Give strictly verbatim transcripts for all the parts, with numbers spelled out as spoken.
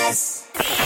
S.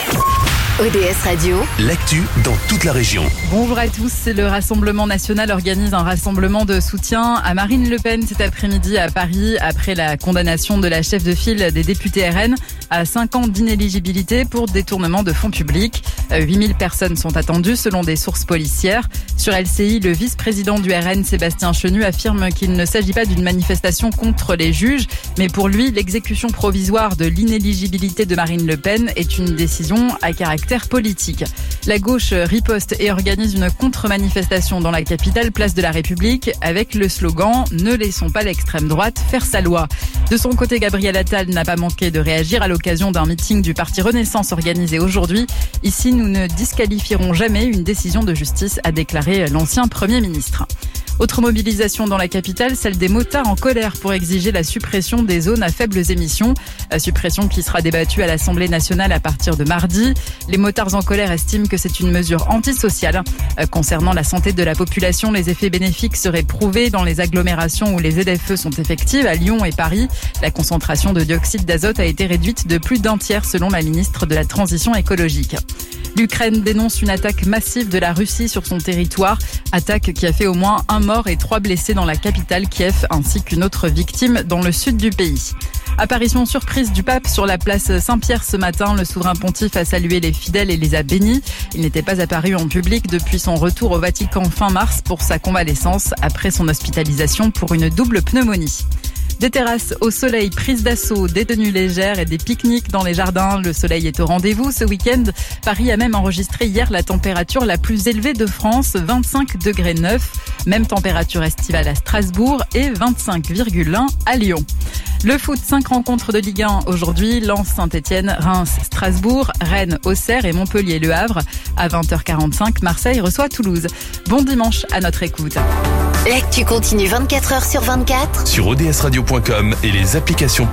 O D S Radio, l'actu dans toute la région. Bonjour à tous. Le Rassemblement national organise un rassemblement de soutien à Marine Le Pen cet après-midi à Paris après la condamnation de la chef de file des députés R N à cinq ans d'inéligibilité pour détournement de fonds publics. huit mille personnes sont attendues selon des sources policières. Sur L C I, le vice-président du R N, Sébastien Chenu, affirme qu'il ne s'agit pas d'une manifestation contre les juges, mais pour lui, l'exécution provisoire de l'inéligibilité de Marine Le Pen est une décision à caractère politique. La gauche riposte et organise une contre-manifestation dans la capitale, place de la République, avec le slogan « Ne laissons pas l'extrême droite faire sa loi ». De son côté, Gabriel Attal n'a pas manqué de réagir à l'occasion d'un meeting du Parti Renaissance organisé aujourd'hui. Ici, nous ne disqualifierons jamais une décision de justice, a déclaré l'ancien Premier ministre. Autre mobilisation dans la capitale, celle des motards en colère pour exiger la suppression des zones à faibles émissions. La suppression qui sera débattue à l'Assemblée nationale à partir de mardi. Les motards en colère estiment que c'est une mesure antisociale. Concernant la santé de la population, les effets bénéfiques seraient prouvés dans les agglomérations où les Z F E sont effectives, à Lyon et Paris. La concentration de dioxyde d'azote a été réduite de plus d'un tiers selon la ministre de la Transition écologique. L'Ukraine dénonce une attaque massive de la Russie sur son territoire, attaque qui a fait au moins un mort et trois blessés dans la capitale Kiev, ainsi qu'une autre victime dans le sud du pays. Apparition surprise du pape sur la place Saint-Pierre ce matin. Le souverain pontife a salué les fidèles et les a bénis. Il n'était pas apparu en public depuis son retour au Vatican fin mars pour sa convalescence après son hospitalisation pour une double pneumonie. Des terrasses au soleil prises d'assaut, des tenues légères et des pique-niques dans les jardins. Le soleil est au rendez-vous ce week-end. Paris a même enregistré hier la température la plus élevée de France, vingt-cinq degrés neuf. Même température estivale à Strasbourg et vingt-cinq virgule un à Lyon. Le foot, cinq rencontres de Ligue un aujourd'hui. Lens, Saint-Etienne, Reims, Strasbourg, Rennes, Auxerre et Montpellier-Le Havre. À vingt heures quarante-cinq, Marseille reçoit Toulouse. Bon dimanche à notre écoute. L'actu continue vingt-quatre heures sur vingt-quatre Sur O D S radio point com et les applications